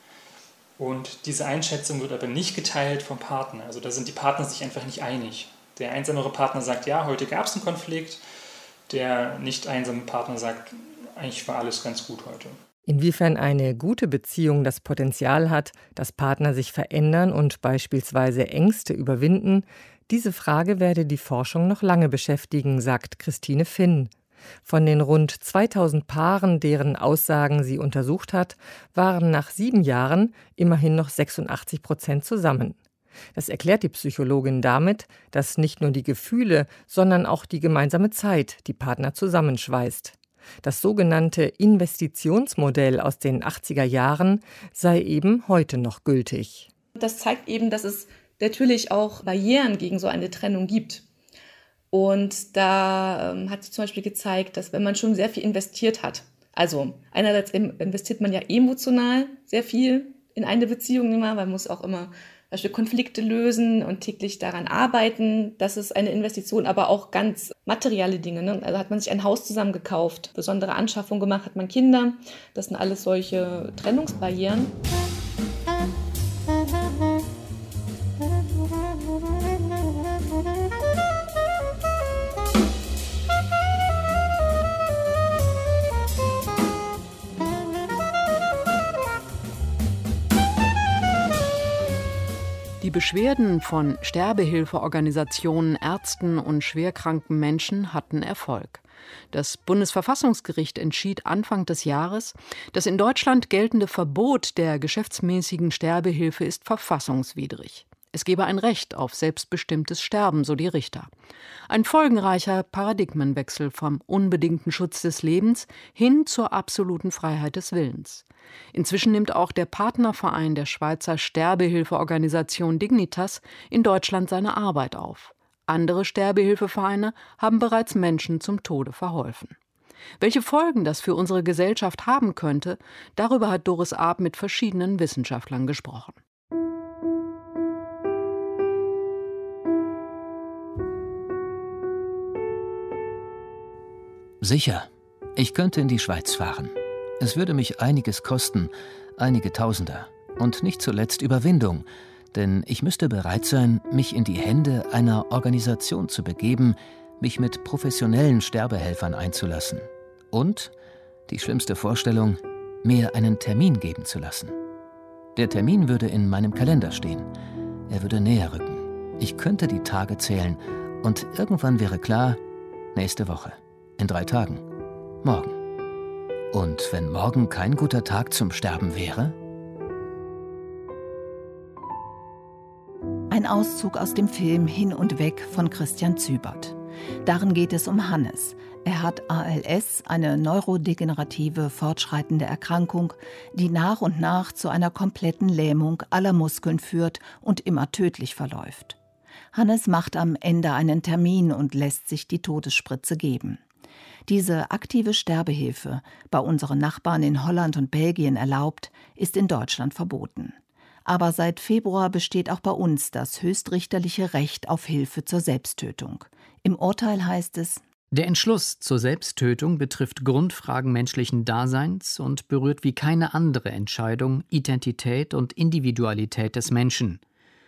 S1: Und diese Einschätzung wird aber nicht geteilt vom Partner. Also da sind die Partner sich einfach nicht einig. Der einsamere Partner sagt, ja, heute gab es einen Konflikt. Der nicht einsame Partner sagt, eigentlich war alles ganz gut heute.
S20: Inwiefern eine gute Beziehung das Potenzial hat, dass Partner sich verändern und beispielsweise Ängste überwinden, diese Frage werde die Forschung noch lange beschäftigen, sagt Christine Finn. Von den rund 2000 Paaren, deren Aussagen sie untersucht hat, waren nach 7 Jahren immerhin noch 86% zusammen. Das erklärt die Psychologin damit, dass nicht nur die Gefühle, sondern auch die gemeinsame Zeit die Partner zusammenschweißt. Das sogenannte Investitionsmodell aus den 80er Jahren sei eben heute noch gültig.
S19: Das zeigt eben, dass es natürlich auch Barrieren gegen so eine Trennung gibt. Und da hat sich zum Beispiel gezeigt, dass wenn man schon sehr viel investiert hat, also einerseits investiert man ja emotional sehr viel in eine Beziehung immer, man muss auch immer Beispiel Konflikte lösen und täglich daran arbeiten. Das ist eine Investition, aber auch ganz materielle Dinge. Ne? Also hat man sich ein Haus zusammen gekauft, besondere Anschaffung gemacht, hat man Kinder. Das sind alles solche Trennungsbarrieren.
S2: Die Beschwerden von Sterbehilfeorganisationen, Ärzten und schwerkranken Menschen hatten Erfolg. Das Bundesverfassungsgericht entschied Anfang des Jahres, das in Deutschland geltende Verbot der geschäftsmäßigen Sterbehilfe ist verfassungswidrig. Es gebe ein Recht auf selbstbestimmtes Sterben, so die Richter. Ein folgenreicher Paradigmenwechsel vom unbedingten Schutz des Lebens hin zur absoluten Freiheit des Willens. Inzwischen nimmt auch der Partnerverein der Schweizer Sterbehilfeorganisation Dignitas in Deutschland seine Arbeit auf. Andere Sterbehilfevereine haben bereits Menschen zum Tode verholfen. Welche Folgen das für unsere Gesellschaft haben könnte, darüber hat Doris Arp mit verschiedenen Wissenschaftlern gesprochen.
S5: Sicher, ich könnte in die Schweiz fahren. Es würde mich einiges kosten, einige Tausender. Und nicht zuletzt Überwindung, denn ich müsste bereit sein, mich in die Hände einer Organisation zu begeben, mich mit professionellen Sterbehelfern einzulassen. Und, die schlimmste Vorstellung, mir einen Termin geben zu lassen. Der Termin würde in meinem Kalender stehen. Er würde näher rücken. Ich könnte die Tage zählen und irgendwann wäre klar, nächste Woche. In 3 Tagen. Morgen. Und wenn morgen kein guter Tag zum Sterben wäre?
S22: Ein Auszug aus dem Film Hin und Weg von Christian Zübert. Darin geht es um Hannes. Er hat ALS, eine neurodegenerative fortschreitende Erkrankung, die nach und nach zu einer kompletten Lähmung aller Muskeln führt und immer tödlich verläuft. Hannes macht am Ende einen Termin und lässt sich die Todesspritze geben. Diese aktive Sterbehilfe, bei unseren Nachbarn in Holland und Belgien erlaubt, ist in Deutschland verboten. Aber seit Februar besteht auch bei uns das höchstrichterliche Recht auf Hilfe zur Selbsttötung. Im Urteil heißt es:
S4: Der Entschluss zur Selbsttötung betrifft Grundfragen menschlichen Daseins und berührt wie keine andere Entscheidung Identität und Individualität des Menschen.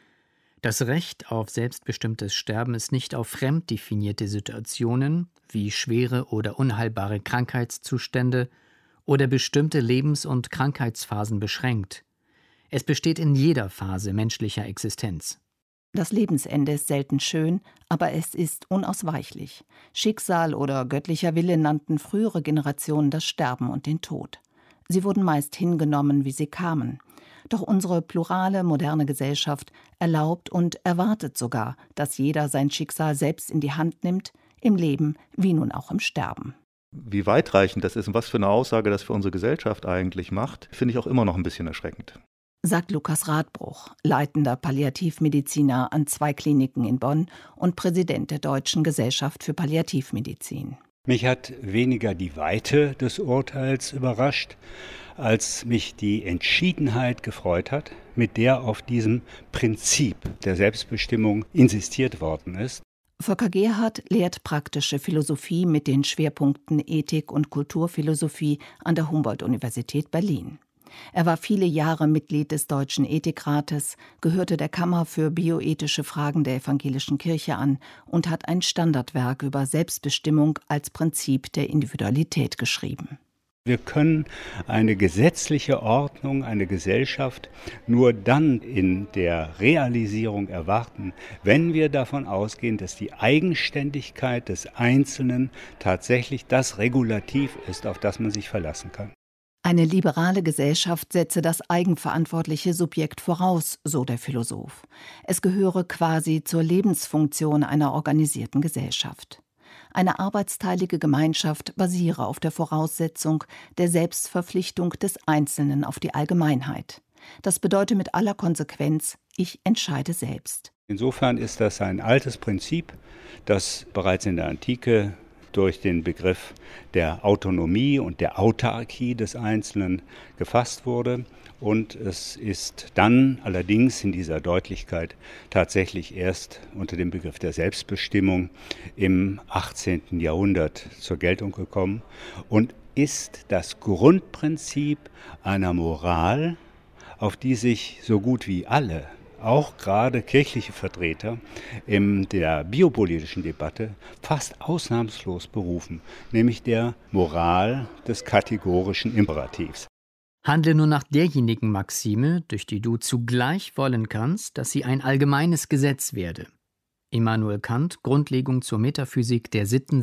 S4: Das Recht auf selbstbestimmtes Sterben ist nicht auf fremd definierte Situationen wie schwere oder unheilbare Krankheitszustände oder bestimmte Lebens- und Krankheitsphasen beschränkt. Es besteht in jeder Phase menschlicher Existenz.
S22: Das Lebensende ist selten schön, aber es ist unausweichlich. Schicksal oder göttlicher Wille nannten frühere Generationen das Sterben und den Tod. Sie wurden meist hingenommen, wie sie kamen. Doch unsere plurale, moderne Gesellschaft erlaubt und erwartet sogar, dass jeder sein Schicksal selbst in die Hand nimmt, im Leben wie nun auch im Sterben.
S6: Wie weitreichend das ist und was für eine Aussage das für unsere Gesellschaft eigentlich macht, finde ich auch immer noch ein bisschen erschreckend.
S22: Sagt Lukas Radbruch, leitender Palliativmediziner an 2 Kliniken in Bonn und Präsident der Deutschen Gesellschaft für Palliativmedizin.
S23: Mich hat weniger die Weite des Urteils überrascht, als mich die Entschiedenheit gefreut hat, mit der auf diesem Prinzip der Selbstbestimmung insistiert worden ist.
S22: Volker Gerhardt lehrt praktische Philosophie mit den Schwerpunkten Ethik und Kulturphilosophie an der Humboldt-Universität Berlin. Er war viele Jahre Mitglied des Deutschen Ethikrates, gehörte der Kammer für bioethische Fragen der Evangelischen Kirche an und hat ein Standardwerk über Selbstbestimmung als Prinzip der Individualität geschrieben.
S23: Wir können eine gesetzliche Ordnung, eine Gesellschaft nur dann in der Realisierung erwarten, wenn wir davon ausgehen, dass die Eigenständigkeit des Einzelnen tatsächlich das Regulativ ist, auf das man sich verlassen kann.
S22: Eine liberale Gesellschaft setze das eigenverantwortliche Subjekt voraus, so der Philosoph. Es gehöre quasi zur Lebensfunktion einer organisierten Gesellschaft. Eine arbeitsteilige Gemeinschaft basiere auf der Voraussetzung der Selbstverpflichtung des Einzelnen auf die Allgemeinheit. Das bedeute mit aller Konsequenz, ich entscheide selbst.
S23: Insofern ist das ein altes Prinzip, das bereits in der Antike durch den Begriff der Autonomie und der Autarkie des Einzelnen gefasst wurde. Und es ist dann allerdings in dieser Deutlichkeit tatsächlich erst unter dem Begriff der Selbstbestimmung im 18. Jahrhundert zur Geltung gekommen und ist das Grundprinzip einer Moral, auf die sich so gut wie alle, auch gerade kirchliche Vertreter in der biopolitischen Debatte fast ausnahmslos berufen, nämlich der Moral des kategorischen Imperativs.
S4: Handle nur nach derjenigen Maxime, durch die du zugleich wollen kannst, dass sie ein allgemeines Gesetz werde. Immanuel Kant, Grundlegung zur Metaphysik der Sitten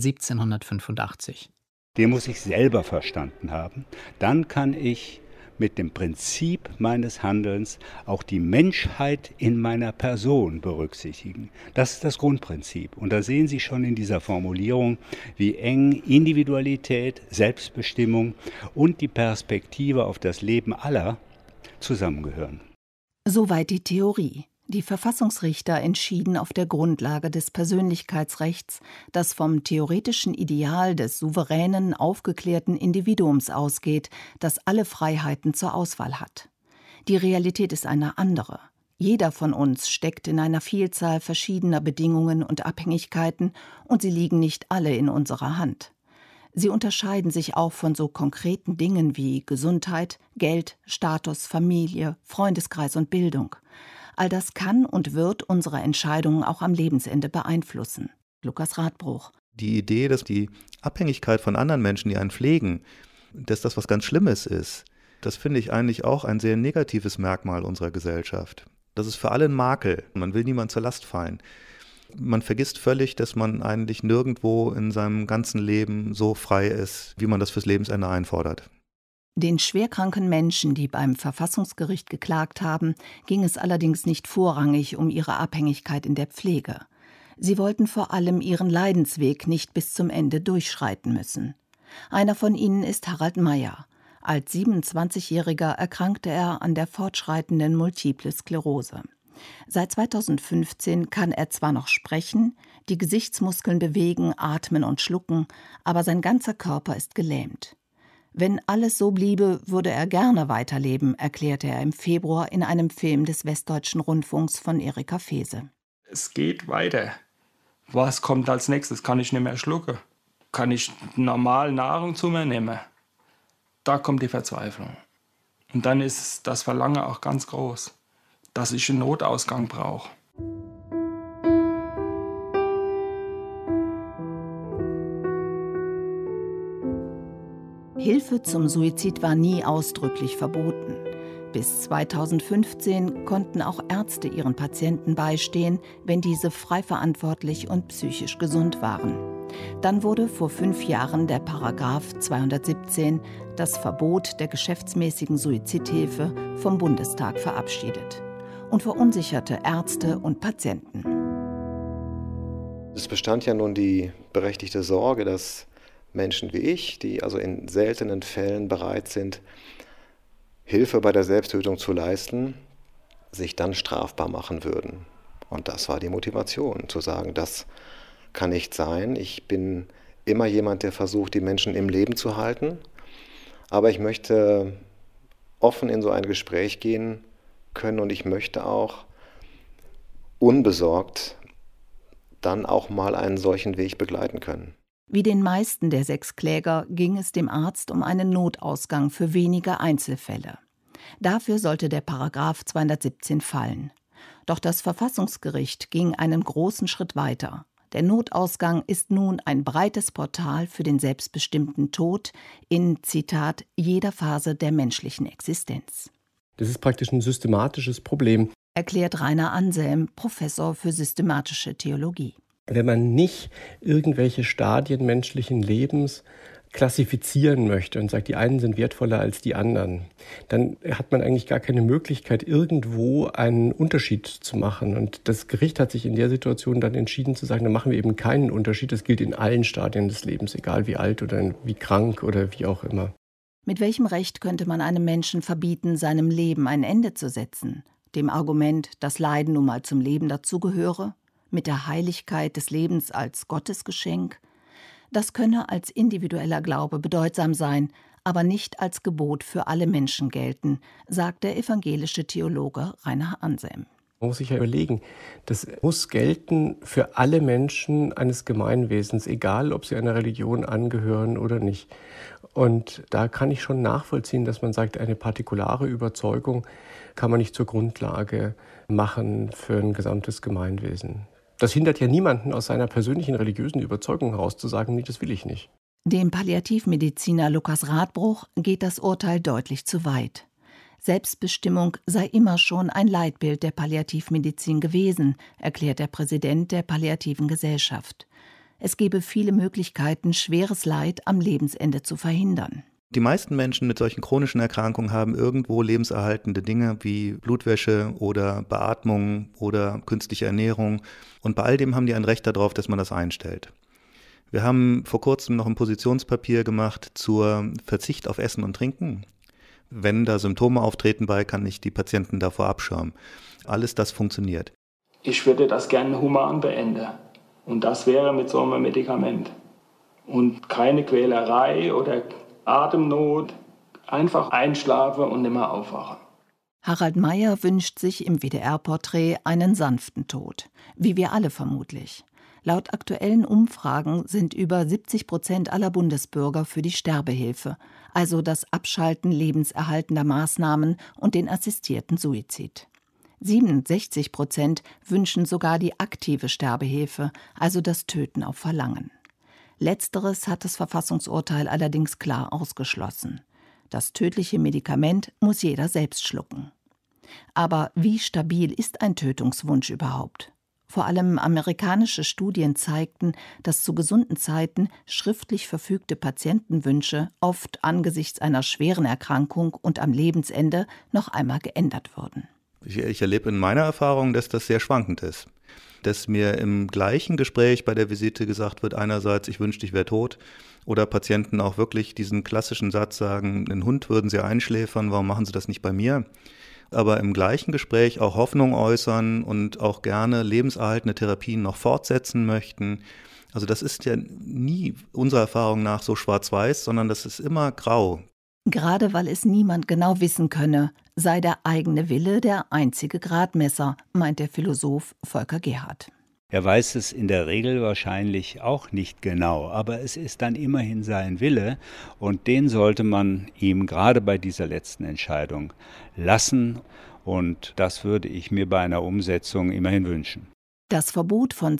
S4: 1785.
S23: Den muss ich selber verstanden haben. Dann kann ich mit dem Prinzip meines Handelns auch die Menschheit in meiner Person berücksichtigen. Das ist das Grundprinzip. Und da sehen Sie schon in dieser Formulierung, wie eng Individualität, Selbstbestimmung und die Perspektive auf das Leben aller zusammengehören.
S22: Soweit die Theorie. Die Verfassungsrichter entschieden auf der Grundlage des Persönlichkeitsrechts, das vom theoretischen Ideal des souveränen, aufgeklärten Individuums ausgeht, das alle Freiheiten zur Auswahl hat. Die Realität ist eine andere. Jeder von uns steckt in einer Vielzahl verschiedener Bedingungen und Abhängigkeiten, und sie liegen nicht alle in unserer Hand. Sie unterscheiden sich auch von so konkreten Dingen wie Gesundheit, Geld, Status, Familie, Freundeskreis und Bildung. All das kann und wird unsere Entscheidungen auch am Lebensende beeinflussen. Lukas Radbruch.
S6: Die Idee, dass die Abhängigkeit von anderen Menschen, die einen pflegen, dass das was ganz Schlimmes ist, das finde ich eigentlich auch ein sehr negatives Merkmal unserer Gesellschaft. Das ist für alle ein Makel. Man will niemand zur Last fallen. Man vergisst völlig, dass man eigentlich nirgendwo in seinem ganzen Leben so frei ist, wie man das fürs Lebensende einfordert.
S22: Den schwerkranken Menschen, die beim Verfassungsgericht geklagt haben, ging es allerdings nicht vorrangig um ihre Abhängigkeit in der Pflege. Sie wollten vor allem ihren Leidensweg nicht bis zum Ende durchschreiten müssen. Einer von ihnen ist Harald Meyer. Als 27-Jähriger erkrankte er an der fortschreitenden Multiple Sklerose. Seit 2015 kann er zwar noch sprechen, die Gesichtsmuskeln bewegen, atmen und schlucken, aber sein ganzer Körper ist gelähmt. Wenn alles so bliebe, würde er gerne weiterleben, erklärte er im Februar in einem Film des Westdeutschen Rundfunks von Erika Fehse.
S24: Es geht weiter. Was kommt als nächstes? Kann ich nicht mehr schlucken.
S3: kann ich normal Nahrung zu mir nehmen? Da kommt die Verzweiflung. Und dann ist das Verlangen auch ganz groß, dass ich einen Notausgang brauche.
S22: Hilfe zum Suizid war nie ausdrücklich verboten. Bis 2015 konnten auch Ärzte ihren Patienten beistehen, wenn diese frei verantwortlich und psychisch gesund waren. Dann wurde vor 5 Jahren der Paragraph 217, das Verbot der geschäftsmäßigen Suizidhilfe, vom Bundestag verabschiedet und verunsicherte Ärzte und Patienten.
S7: Es bestand ja nun die berechtigte Sorge, dass Menschen wie ich, die also in seltenen Fällen bereit sind, Hilfe bei der Selbsttötung zu leisten, sich dann strafbar machen würden. Und das war die Motivation, zu sagen, das kann nicht sein. Ich bin immer jemand, der versucht, die Menschen im Leben zu halten. Aber ich möchte offen in so ein Gespräch gehen können und ich möchte auch unbesorgt dann auch mal einen solchen Weg begleiten können.
S22: Wie den meisten der 6 Kläger ging es dem Arzt um einen Notausgang für wenige Einzelfälle. Dafür sollte der Paragraph 217 fallen. Doch das Verfassungsgericht ging einen großen Schritt weiter. Der Notausgang ist nun ein breites Portal für den selbstbestimmten Tod in, Zitat, jeder Phase der menschlichen Existenz.
S10: Das ist praktisch ein systematisches Problem,
S22: erklärt Rainer Anselm, Professor für systematische Theologie.
S10: Wenn man nicht irgendwelche Stadien menschlichen Lebens klassifizieren möchte und sagt, die einen sind wertvoller als die anderen, dann hat man eigentlich gar keine Möglichkeit, irgendwo einen Unterschied zu machen. Und das Gericht hat sich in der Situation dann entschieden zu sagen, da machen wir eben keinen Unterschied. Das gilt in allen Stadien des Lebens, egal wie alt oder wie krank oder wie auch immer.
S22: Mit welchem Recht könnte man einem Menschen verbieten, seinem Leben ein Ende zu setzen? Dem Argument, dass Leiden nun mal zum Leben dazugehöre? Mit der Heiligkeit des Lebens als Gottesgeschenk? Das könne als individueller Glaube bedeutsam sein, aber nicht als Gebot für alle Menschen gelten, sagt der evangelische Theologe Rainer Anselm.
S10: Man muss sich ja überlegen, das muss gelten für alle Menschen eines Gemeinwesens, egal ob sie einer Religion angehören oder nicht. Und da kann ich schon nachvollziehen, dass man sagt, eine partikulare Überzeugung kann man nicht zur Grundlage machen für ein gesamtes Gemeinwesen. Das hindert ja niemanden aus seiner persönlichen religiösen Überzeugung heraus zu sagen, nee, das will ich nicht.
S22: Dem Palliativmediziner Lukas Radbruch geht das Urteil deutlich zu weit. Selbstbestimmung sei immer schon ein Leitbild der Palliativmedizin gewesen, erklärt der Präsident der Palliativen Gesellschaft. Es gebe viele Möglichkeiten, schweres Leid am Lebensende zu verhindern.
S6: Die meisten Menschen mit solchen chronischen Erkrankungen haben irgendwo lebenserhaltende Dinge wie Blutwäsche oder Beatmung oder künstliche Ernährung. Und bei all dem haben die ein Recht darauf, dass man das einstellt. Wir haben vor kurzem noch ein Positionspapier gemacht zur Verzicht auf Essen und Trinken. Wenn da Symptome auftreten bei, kann ich die Patienten davor abschirmen. Alles das funktioniert.
S3: Ich würde das gerne human beenden. Und das wäre mit so einem Medikament. Und keine Quälerei oder Atemnot, einfach einschlafen und nimmer aufwachen.
S22: Harald Meyer wünscht sich im WDR-Porträt einen sanften Tod, wie wir alle vermutlich. Laut aktuellen Umfragen sind über 70% aller Bundesbürger für die Sterbehilfe, also das Abschalten lebenserhaltender Maßnahmen und den assistierten Suizid. 67% wünschen sogar die aktive Sterbehilfe, also das Töten auf Verlangen. Letzteres hat das Verfassungsurteil allerdings klar ausgeschlossen. Das tödliche Medikament muss jeder selbst schlucken. Aber wie stabil ist ein Tötungswunsch überhaupt? Vor allem amerikanische Studien zeigten, dass zu gesunden Zeiten schriftlich verfügte Patientenwünsche oft angesichts einer schweren Erkrankung und am Lebensende noch einmal geändert wurden.
S6: Ich erlebe in meiner Erfahrung, dass das sehr schwankend ist. Dass mir im gleichen Gespräch bei der Visite gesagt wird, einerseits, ich wünschte, ich wäre tot, oder Patienten auch wirklich diesen klassischen Satz sagen, einen Hund würden sie einschläfern, warum machen sie das nicht bei mir? Aber im gleichen Gespräch auch Hoffnung äußern und auch gerne lebenserhaltende Therapien noch fortsetzen möchten. Also das ist ja nie unserer Erfahrung nach so schwarz-weiß, sondern das ist immer grau.
S22: Gerade weil es niemand genau wissen könne, sei der eigene Wille der einzige Gradmesser, meint der Philosoph Volker Gerhardt.
S23: Er weiß es in der Regel wahrscheinlich auch nicht genau, aber es ist dann immerhin sein Wille und den sollte man ihm gerade bei dieser letzten Entscheidung lassen und das würde ich mir bei einer Umsetzung immerhin wünschen.
S22: Das Verbot von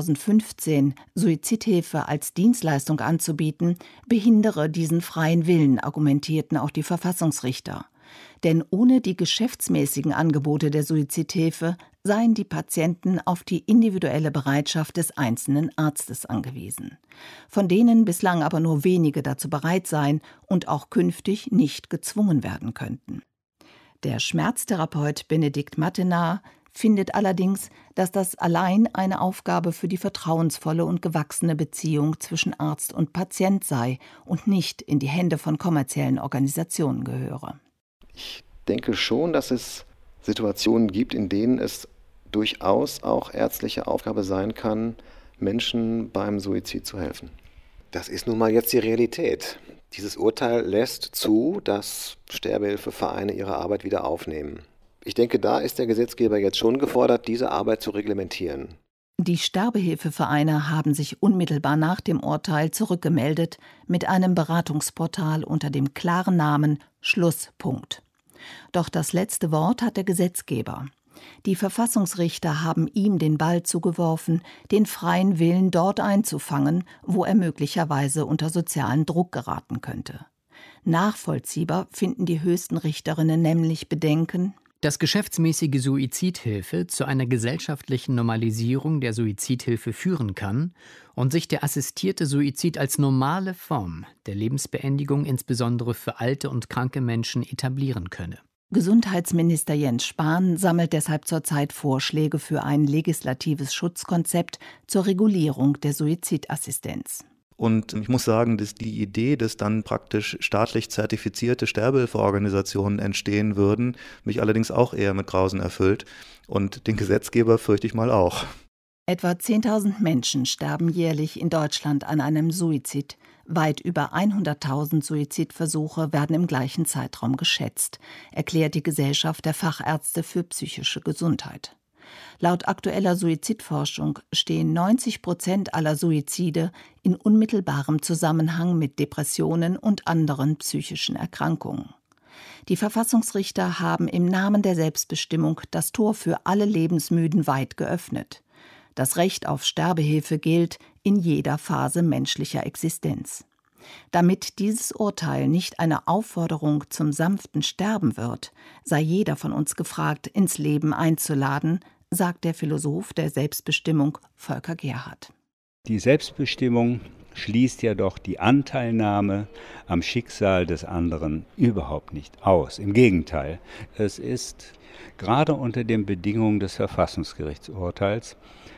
S22: 2015, Suizidhilfe als Dienstleistung anzubieten, behindere diesen freien Willen, argumentierten auch die Verfassungsrichter. Denn ohne die geschäftsmäßigen Angebote der Suizidhilfe seien die Patienten auf die individuelle Bereitschaft des einzelnen Arztes angewiesen, von denen bislang aber nur wenige dazu bereit seien und auch künftig nicht gezwungen werden könnten. Der Schmerztherapeut Benedikt Mattenaar findet allerdings, dass das allein eine Aufgabe für die vertrauensvolle und gewachsene Beziehung zwischen Arzt und Patient sei und nicht in die Hände von kommerziellen Organisationen gehöre.
S7: Ich denke schon, dass es Situationen gibt, in denen es durchaus auch ärztliche Aufgabe sein kann, Menschen beim Suizid zu helfen. Das ist nun mal jetzt die Realität. Dieses Urteil lässt zu, dass Sterbehilfevereine ihre Arbeit wieder aufnehmen. Ich denke, da ist der Gesetzgeber jetzt schon gefordert, diese Arbeit zu reglementieren.
S22: Die Sterbehilfevereine haben sich unmittelbar nach dem Urteil zurückgemeldet mit einem Beratungsportal unter dem klaren Namen Schlusspunkt. Doch das letzte Wort hat der Gesetzgeber. Die Verfassungsrichter haben ihm den Ball zugeworfen, den freien Willen dort einzufangen, wo er möglicherweise unter sozialen Druck geraten könnte. Nachvollziehbar finden die höchsten Richterinnen nämlich Bedenken,
S4: dass geschäftsmäßige Suizidhilfe zu einer gesellschaftlichen Normalisierung der Suizidhilfe führen kann und sich der assistierte Suizid als normale Form der Lebensbeendigung insbesondere für alte und kranke Menschen etablieren könne.
S22: Gesundheitsminister Jens Spahn sammelt deshalb zurzeit Vorschläge für ein legislatives Schutzkonzept zur Regulierung der Suizidassistenz.
S6: Und ich muss sagen, dass die Idee, dass dann praktisch staatlich zertifizierte Sterbehilfeorganisationen entstehen würden, mich allerdings auch eher mit Grausen erfüllt. Und den Gesetzgeber fürchte ich mal auch.
S22: Etwa 10.000 Menschen sterben jährlich in Deutschland an einem Suizid. Weit über 100.000 Suizidversuche werden im gleichen Zeitraum geschätzt, erklärt die Gesellschaft der Fachärzte für psychische Gesundheit. Laut aktueller Suizidforschung stehen 90% aller Suizide in unmittelbarem Zusammenhang mit Depressionen und anderen psychischen Erkrankungen. Die Verfassungsrichter haben im Namen der Selbstbestimmung das Tor für alle Lebensmüden weit geöffnet. Das Recht auf Sterbehilfe gilt in jeder Phase menschlicher Existenz. Damit dieses Urteil nicht eine Aufforderung zum sanften Sterben wird, sei jeder von uns gefragt, ins Leben einzuladen, sagt der Philosoph der Selbstbestimmung Volker Gerhardt.
S23: Die Selbstbestimmung schließt ja doch die Anteilnahme am Schicksal des anderen überhaupt nicht aus. Im Gegenteil, es ist gerade unter den Bedingungen des Verfassungsgerichtsurteils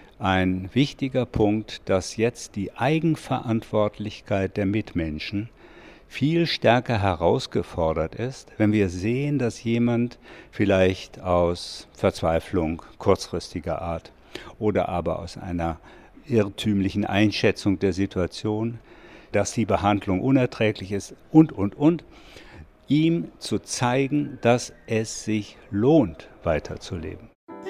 S23: ein wichtiger Punkt, dass jetzt die Eigenverantwortlichkeit der Mitmenschen viel stärker herausgefordert ist, wenn wir sehen, dass jemand vielleicht aus Verzweiflung kurzfristiger Art oder aber aus einer irrtümlichen Einschätzung der Situation, dass die Behandlung unerträglich ist und, ihm zu zeigen, dass es sich lohnt, weiterzuleben.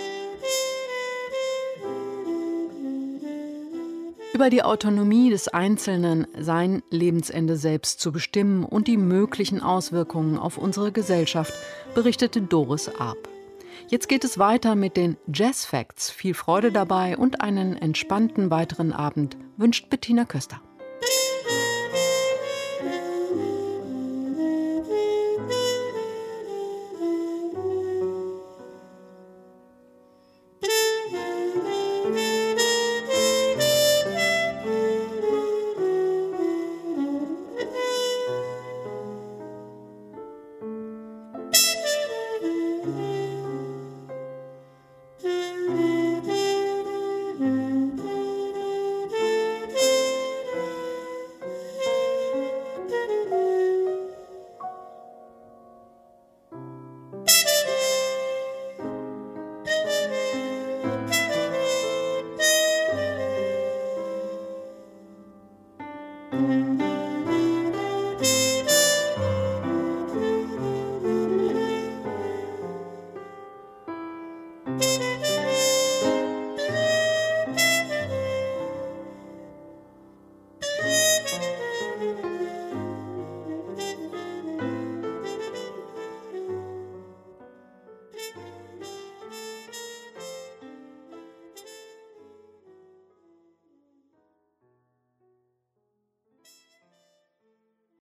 S2: Über die Autonomie des Einzelnen, sein Lebensende selbst zu bestimmen und die möglichen Auswirkungen auf unsere Gesellschaft, berichtete Doris Arp. Jetzt geht es weiter mit den Jazz Facts. Viel Freude dabei und einen entspannten weiteren Abend wünscht Bettina Köster.